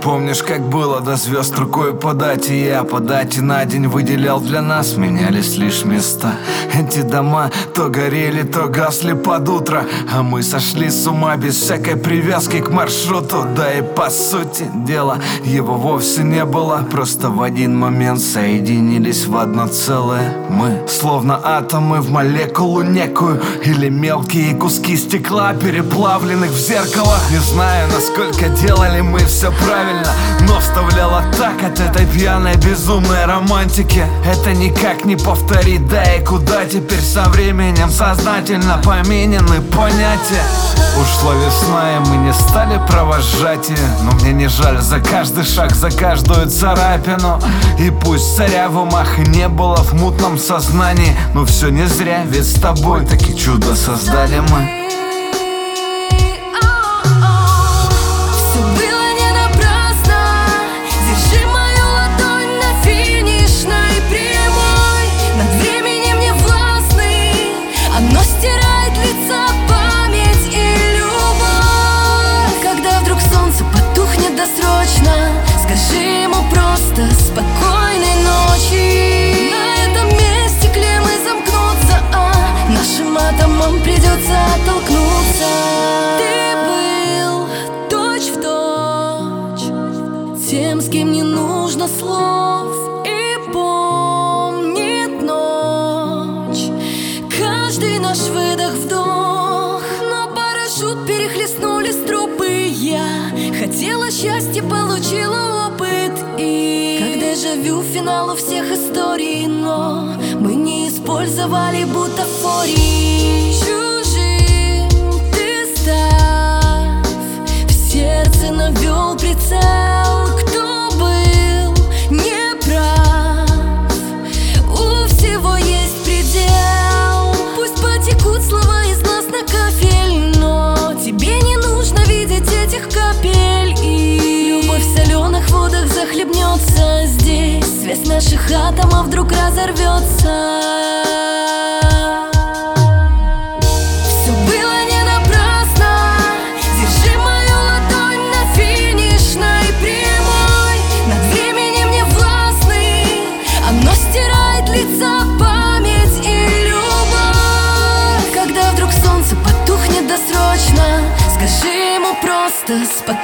Помнишь, как было до звезд рукой подать, и я по дате на день выделял для нас. Менялись лишь места. Эти дома то горели, то гасли под утро, а мы сошли с ума без всякой привязки к маршруту. Да и по сути дела его вовсе не было. Просто в один момент соединились в одно целое мы, словно атомы в молекулу некую, или мелкие куски стекла, переплавленных в зеркало. Не знаю, насколько делали мы все правильно, но вставляла так от этой пьяной безумной романтики. Это никак не повторить, да и куда теперь со временем сознательно поменены понятия. Ушла весна, и мы не стали провожать ее, но мне не жаль за каждый шаг, за каждую царапину. И пусть царя в умах и не было в мутном сознании, но все не зря, ведь с тобой таки чудо создали мы. Но стирает лица память и любовь. Когда вдруг солнце потухнет досрочно, скажи ему просто спокойной ночи. На этом месте клеммы замкнутся, а нашим атомам придется оттолкнуться. Ты был точь-в-точь тем, с кем не нужно слов, и помнит ночь каждый наш выдох-вдох. Но парашют перехлестнули струпы. Я хотела счастья, получила опыт. И как дежавю финалу всех историй, но мы не использовали бутафории. Чужим ты став, в сердце навел прицел. Кто был неправ, у всего есть предел. Текут слова из глаз на кафель, но тебе не нужно видеть этих капель. И любовь в соленых водах захлебнется здесь. Связь наших атомов вдруг разорвется. Все было не напрасно. Держи мою ладонь на финишной прямой. Над временем не властный, оно стирает лица память и любовь. Когда вдруг солнце потухнет досрочно, скажи ему просто спокойно.